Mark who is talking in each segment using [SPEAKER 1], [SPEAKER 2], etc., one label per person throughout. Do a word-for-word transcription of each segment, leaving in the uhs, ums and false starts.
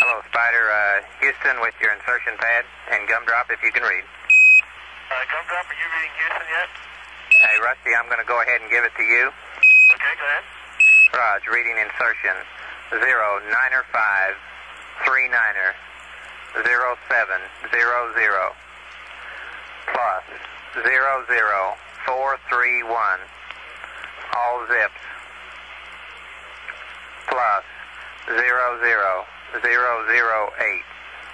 [SPEAKER 1] Hello, Spider. Uh, Houston with your insertion pad and gumdrop if you can read.
[SPEAKER 2] Uh, gumdrop, are you reading Houston yet?
[SPEAKER 1] Hey, Rusty, I'm going to go ahead and give it to you.
[SPEAKER 2] Okay, go ahead.
[SPEAKER 1] Raj, reading insertion zero niner five three niner zero seven zero zero plus zero zero four three one all zips plus zero zero zero zero eight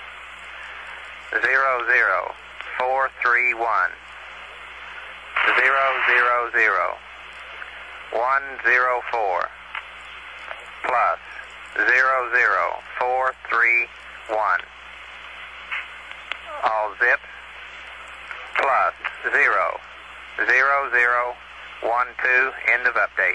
[SPEAKER 1] zero zero four three one zero zero zero one zero four plus zero zero four three one all zips plus zero zero zero one two end of update.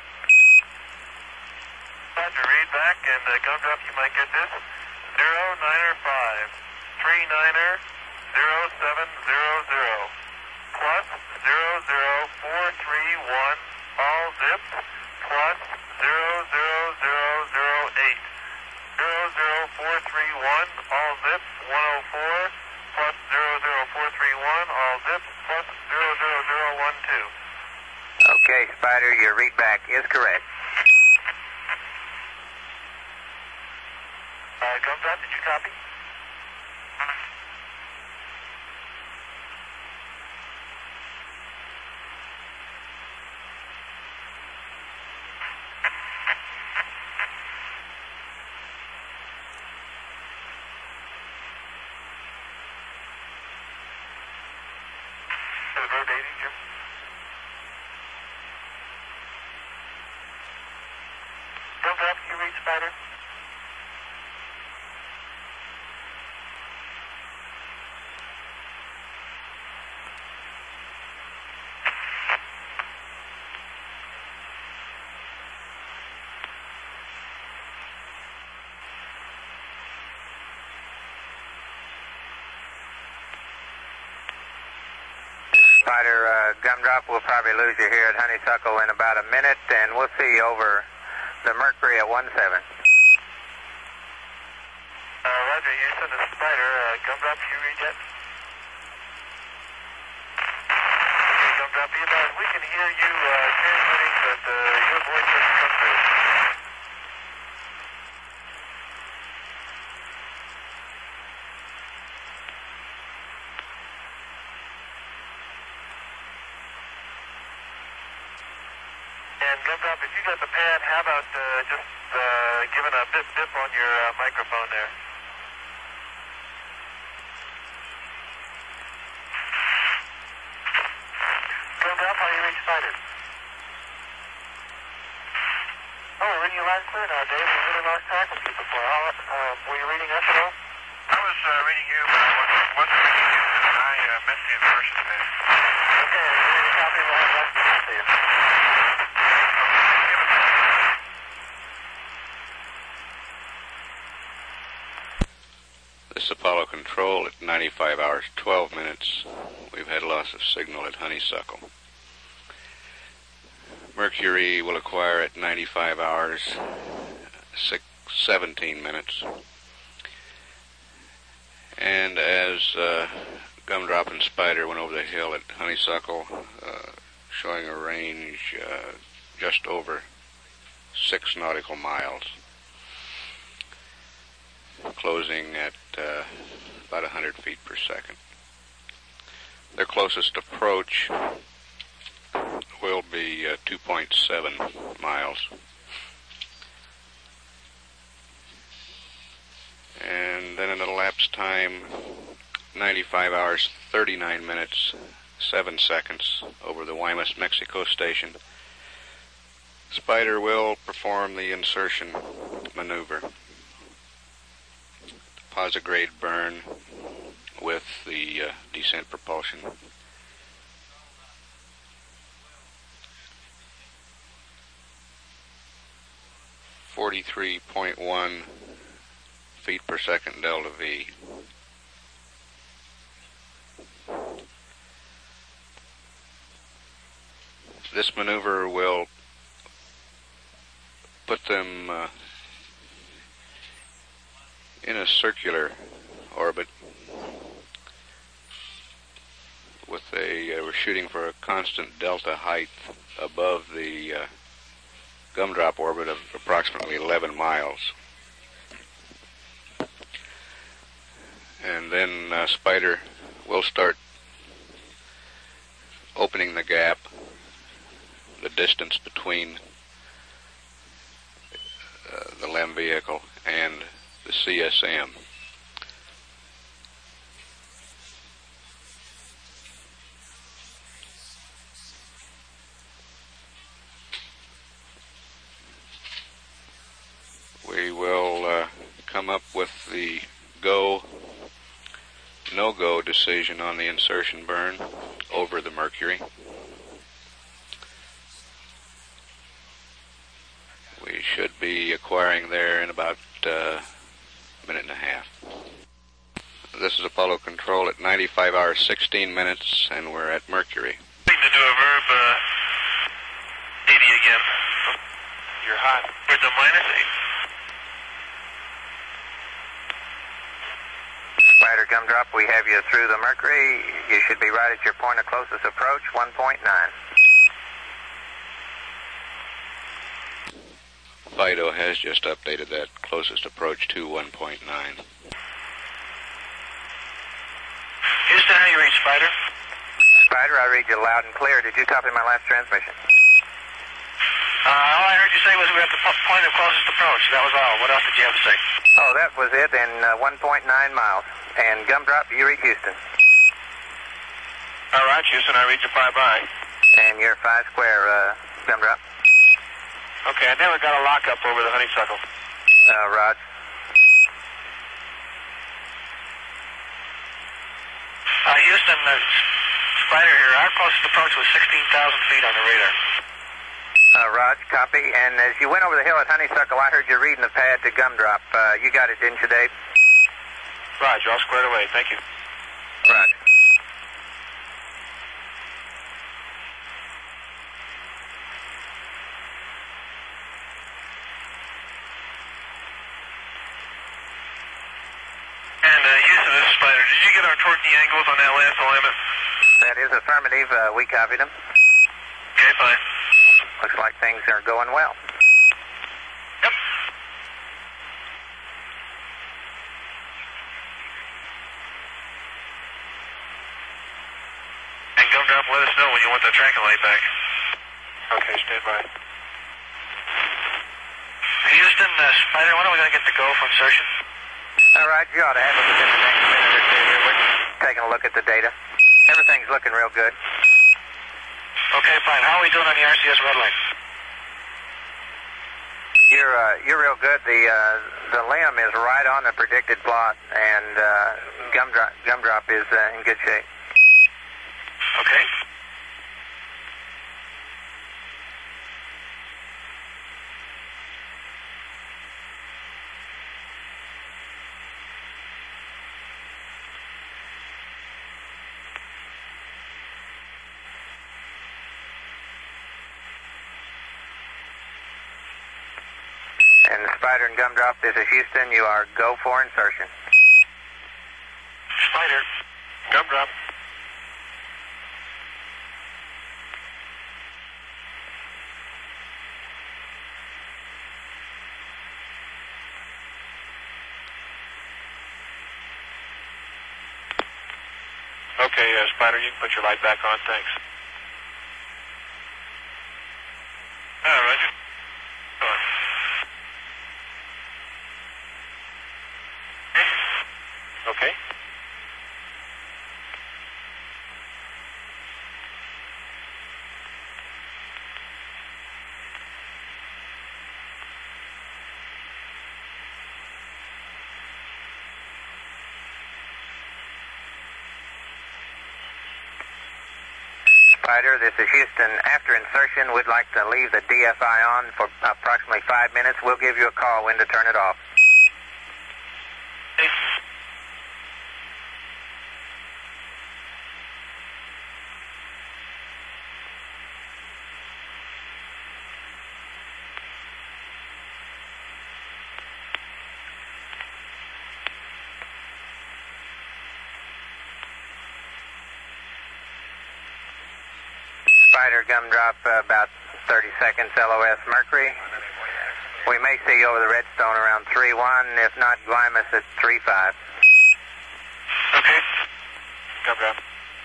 [SPEAKER 2] Roger, read back and uh, gumdrop, you might get this. Zero niner five three niner zero seven zero zero plus zero zero four three one all zips plus zero zero zero zero eight zero zero four three one all zips one oh four plus zero zero four three one all zips plus zero zero zero one two.
[SPEAKER 1] Okay, Spider, your readback is correct.
[SPEAKER 2] Uh, gumdrop, did you copy? Go, Davey, Jim. Gumdrop, can you read Spider?
[SPEAKER 1] Spider, uh, gumdrop, we'll probably lose you here at Honeysuckle in about a minute, and we'll see you over the Mercury at one seven.
[SPEAKER 2] Uh, Roger, Houston, this is Spider. Uh, gumdrop, can you read yet? Okay, gumdrop, be advised, we can hear you uh, transmitting, but uh, your voice doesn't come through. And gumdrop, if you got the pad, how about uh, just uh, giving a bip dip on your uh, microphone there? Gumdrop, how do you reach Spider? Oh, we're reading you loud and clear now, Dave. We really lost track of you before. How, uh, were you reading us at all?
[SPEAKER 3] I was uh, reading you, but I wasn't, wasn't reading you, and I uh, missed the insertion pad.
[SPEAKER 2] Okay, if you need a copy, we'll have that to you.
[SPEAKER 4] This is Apollo Control at ninety-five hours, twelve minutes. We've had loss of signal at Honeysuckle. Mercury will acquire at ninety-five hours, six, seventeen minutes. And as uh, Gumdrop and Spider went over the hill at Honeysuckle, uh, showing a range uh, just over six nautical miles, closing at uh, about one hundred feet per second. Their closest approach will be uh, two point seven miles. And then in elapsed time, ninety-five hours, thirty-nine minutes, seven seconds over the Guaymas, Mexico station, Spider will perform the insertion maneuver. Posigrade burn with the uh, descent propulsion. forty-three point one feet per second delta V. This maneuver will put them uh, in a circular orbit with a, uh, we're shooting for a constant delta height above the uh, gumdrop orbit of approximately eleven miles. And then uh, Spider will start opening the gap, the distance between uh, the LEM vehicle and the C S M. We will uh, come up with the go, no-go decision on the insertion burn over the Mercury. We should be acquiring there in about uh, a minute and a half. This is Apollo Control at ninety-five hours, sixteen minutes, and we're at Mercury.
[SPEAKER 2] Need to do a verb uh, eighty again. You're hot. Where's the minus eight?
[SPEAKER 1] Spider Gumdrop, we have you through the Mercury. You should be right at your point of closest approach, one point nine.
[SPEAKER 4] Fido has just updated that closest approach to one point nine.
[SPEAKER 2] Houston, how you read, Spider?
[SPEAKER 1] Spider, I read you loud and clear. Did you copy my last transmission?
[SPEAKER 2] Uh, all I heard you say was we're at the po- point of closest approach. That was all. What else did you have to say?
[SPEAKER 1] Oh, that was it, in uh, one point nine miles. And Gumdrop, you read Houston.
[SPEAKER 2] All right, Houston, I read you five by.
[SPEAKER 1] And you're five square, uh, Gumdrop.
[SPEAKER 2] Okay, I never got a lockup over the honeysuckle.
[SPEAKER 1] Uh, Rod.
[SPEAKER 2] Uh, Houston, uh, Spider here. Our closest approach was sixteen thousand feet on the radar.
[SPEAKER 1] Uh, Rod, copy. And as you went over the hill at Honeysuckle, I heard you reading the pad to Gumdrop. Uh, you got it, didn't you, Dave?
[SPEAKER 2] Roger, all squared away. Thank you.
[SPEAKER 1] Roger.
[SPEAKER 2] And uh, Houston, this is Spider. Did you get our torquey angles on that last alignment?
[SPEAKER 1] That is affirmative. Uh, we copied them.
[SPEAKER 2] Okay, fine.
[SPEAKER 1] Looks like things are going well.
[SPEAKER 2] Yep. And Gumdrop, let us know when you want that tracking light back. Okay, stand by. Houston, uh, Spider, when are we going to get the go for insertion?
[SPEAKER 1] All right, you ought to have it within the next minute or two here. We're taking a look at the data. Everything's looking real good.
[SPEAKER 2] Okay, fine. How are we doing on the R C S red light?
[SPEAKER 1] You're uh, you're real good. The uh, the LEM is right on the predicted plot, and uh, Gumdrop Gumdrop is uh, in good shape.
[SPEAKER 2] Okay.
[SPEAKER 1] And Spider and Gumdrop, this is Houston. You are go for insertion.
[SPEAKER 2] Spider, Gumdrop. Okay, uh, Spider, you can put your light back on. Thanks. Ah, Roger. Go on. Okay.
[SPEAKER 1] Spider, this is Houston. After insertion, we'd like to leave the D F I on for approximately five minutes. We'll give you a call when to turn it off. Spider Gumdrop, uh, about thirty seconds, L O S Mercury. We may see you over the Redstone around three one, if not Guaymas at three five.
[SPEAKER 3] Okay. Gumdrop.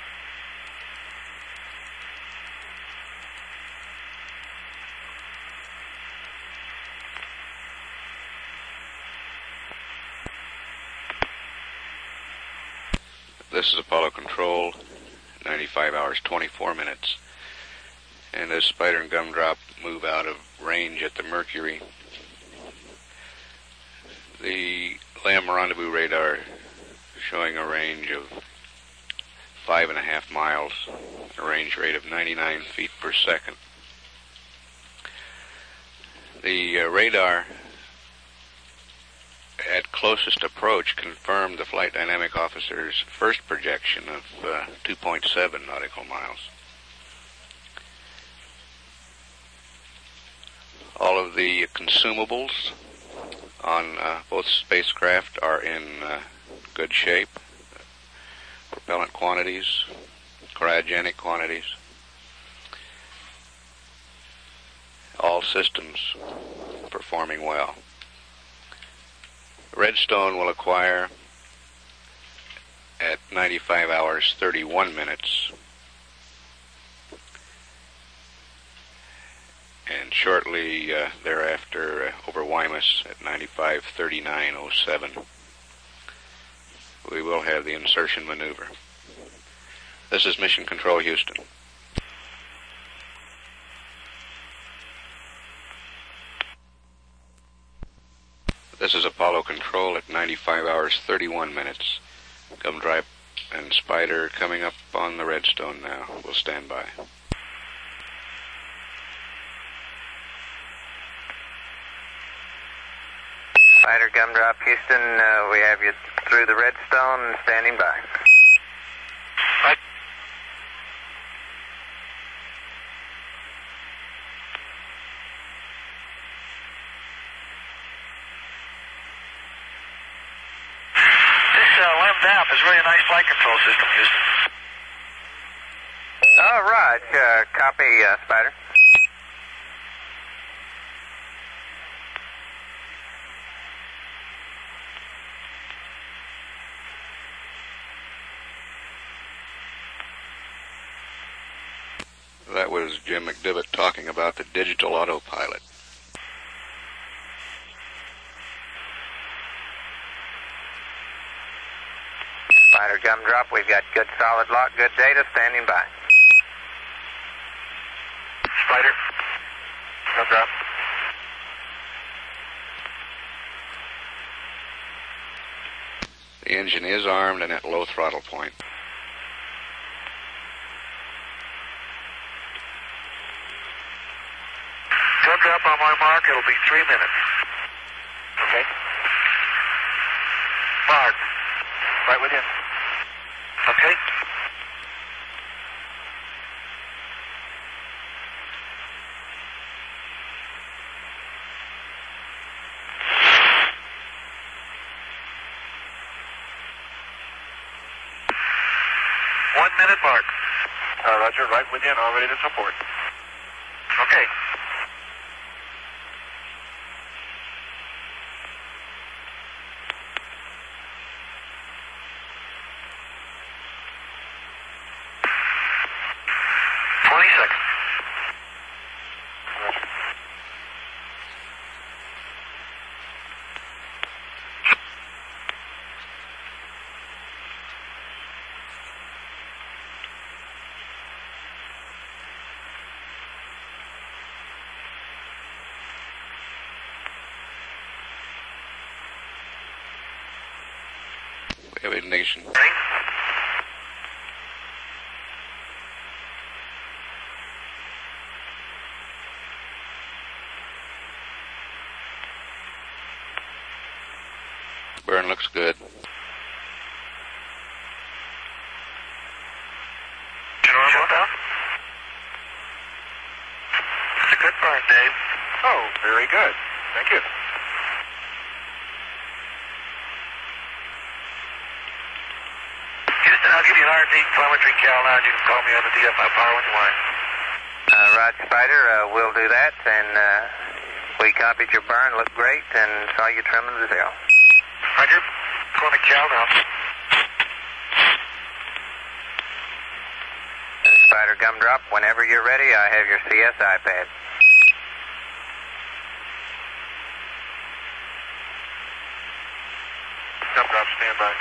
[SPEAKER 4] This is Apollo Control, ninety-five hours, twenty-four minutes. And as Spider and Gumdrop move out of range at the Mercury, the Lamb Rendezvous radar showing a range of five and a half miles, a range rate of ninety-nine feet per second. The uh, radar at closest approach confirmed the flight dynamic officer's first projection of uh, two point seven nautical miles. All of the consumables on uh, both spacecraft are in uh, good shape. Propellant quantities, cryogenic quantities. All systems performing well. Redstone will acquire at ninety-five hours, thirty-one minutes. And shortly uh, thereafter uh, over Guaymas at ninety-five, thirty-nine oh seven. We will have the insertion maneuver. This is Mission Control Houston. This is Apollo Control at ninety-five hours, thirty-one minutes. Gumdrop and Spider coming up on the Redstone now. We'll stand by.
[SPEAKER 1] Spider Gumdrop, Houston, uh, we have you through the Redstone, standing by.
[SPEAKER 3] Right.
[SPEAKER 2] This uh, Lamb is really a nice flight control system, Houston.
[SPEAKER 1] All right, uh, copy, uh, Spider.
[SPEAKER 4] That was Jim McDivitt talking about the digital autopilot.
[SPEAKER 1] Spider Gumdrop, we've got good solid lock, good data, standing by.
[SPEAKER 3] Spider. Gumdrop.
[SPEAKER 4] The engine is armed and at low throttle point.
[SPEAKER 2] Gumdrop on my mark, it'll be three minutes.
[SPEAKER 3] Okay.
[SPEAKER 2] Mark.
[SPEAKER 3] Right with you.
[SPEAKER 2] Okay. One minute mark.
[SPEAKER 3] Uh, Roger, right with you and all ready to support.
[SPEAKER 2] Okay. Twenty seconds.
[SPEAKER 3] Roger.
[SPEAKER 4] We have ignition.
[SPEAKER 2] Ring.
[SPEAKER 4] Burn looks good.
[SPEAKER 2] Shutdown. It's a good burn, Dave.
[SPEAKER 3] Oh, very good. Thank you.
[SPEAKER 2] Houston, I'll give you an R T telemetry cal now, and you can call me on the D F I power when you want.
[SPEAKER 1] Uh, Rod Spider, uh, we'll do that, and uh, we copied your burn, looked great, and saw you trimming to zero.
[SPEAKER 3] Roger. Going to Cal now.
[SPEAKER 1] And Spider Gumdrop, whenever you're ready, I have your C S iPad.
[SPEAKER 3] Gumdrop, stand by.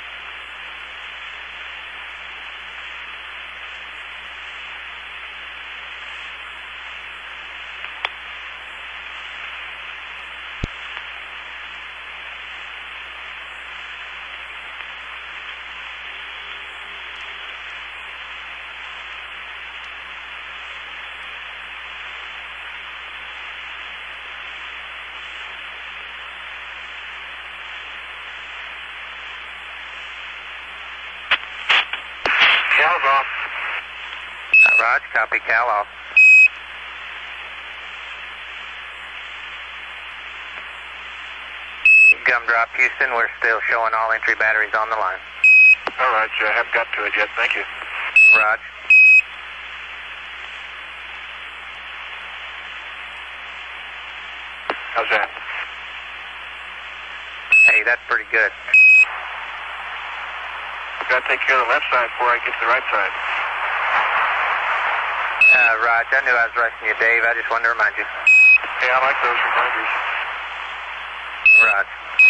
[SPEAKER 3] Cal's off.
[SPEAKER 1] Uh, Raj, copy Cal off. Gumdrop, Houston, we're still showing all entry batteries on the line.
[SPEAKER 3] All right, I haven't got to it yet. Thank you.
[SPEAKER 1] Raj.
[SPEAKER 3] How's that?
[SPEAKER 1] Hey, that's pretty good.
[SPEAKER 3] I've got to take care of the left side before I get to the right side.
[SPEAKER 1] Uh, Raj, I knew I was rushing you, Dave. I just wanted to remind you.
[SPEAKER 3] Hey, I like those reminders.
[SPEAKER 1] Raj.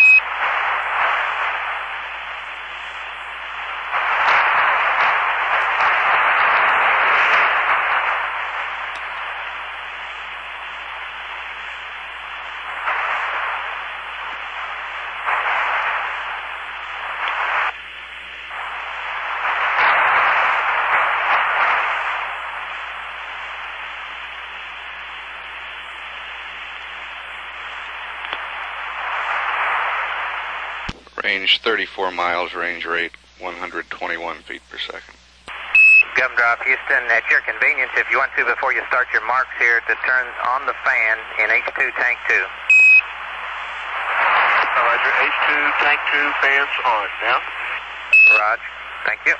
[SPEAKER 4] Range thirty-four miles, range rate one hundred twenty-one feet per second.
[SPEAKER 1] Gumdrop, Houston, at your convenience, if you want to, before you start your marks here, to turn on the fan in H two Tank two.
[SPEAKER 3] All right, your H two Tank two fans on. Now?
[SPEAKER 1] Raj, thank you.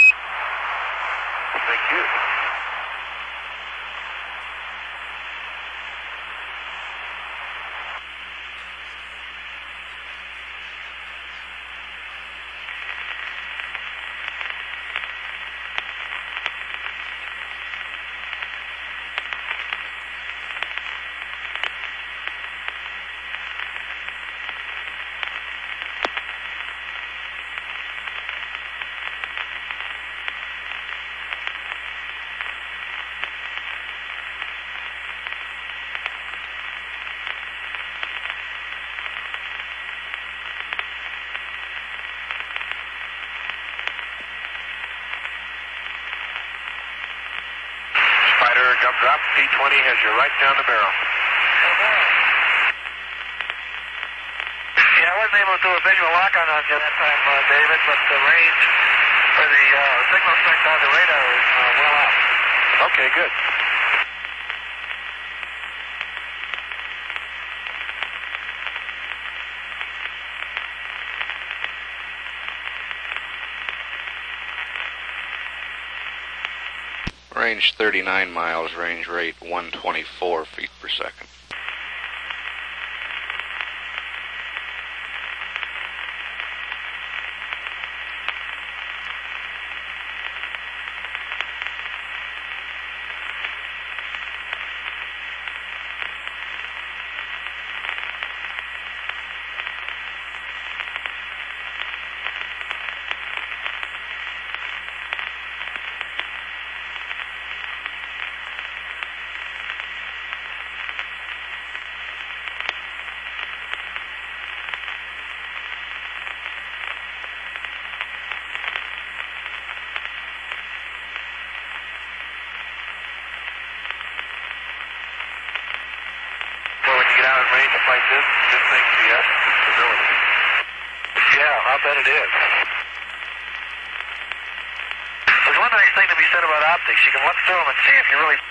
[SPEAKER 3] Thank you. Gumdrop, P twenty has you right down the barrel.
[SPEAKER 2] Yeah, I wasn't able to do a visual lock-on on you that time, uh, David, but the range for the uh, signal strength on the radar is uh, well out.
[SPEAKER 3] Okay, good.
[SPEAKER 4] Range thirty-nine miles, range rate one hundred twenty-four feet per second.
[SPEAKER 3] Like this, this thing G S is stability.
[SPEAKER 2] Yeah, I'll bet it is. There's one nice thing to be said about optics. You can look through them and see if you really...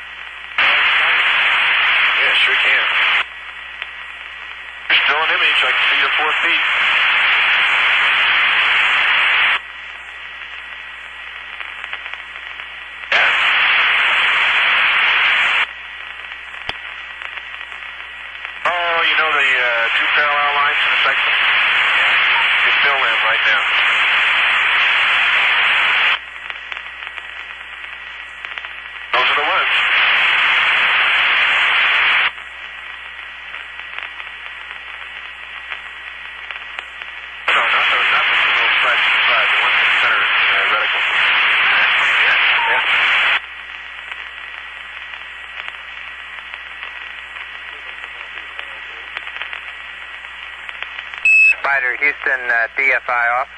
[SPEAKER 3] Yeah, sure can. You're still an image. I can see your four feet. them right now. Those are the ones. No, not the, not the two little side to side, the ones in the center uh, reticle. Yeah. Yeah.
[SPEAKER 1] Spider, Houston, uh, D F I off.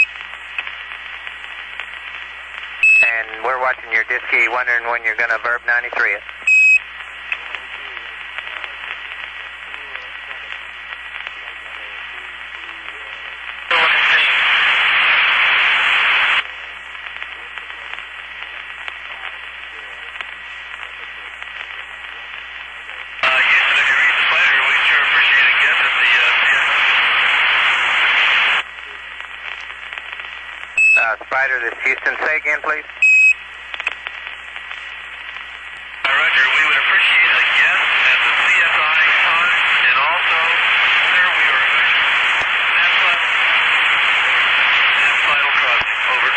[SPEAKER 1] And we're watching your Diski, wondering when you're going to Verb ninety-three it. Uh, Spider, this is Houston. Say again, please.
[SPEAKER 2] Uh, Roger, we would appreciate a yes at the C S I time, and also, sir, we are Nap Crossing. Over.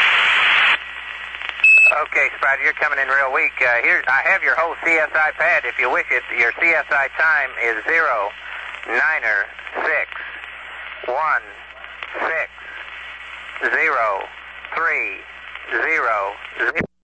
[SPEAKER 1] Okay, Spider, you're coming in real weak. Uh, here, I have your whole C S I pad if you wish it. Your C S I time is zero, niner, six, one, six, zero, three, zero, zero.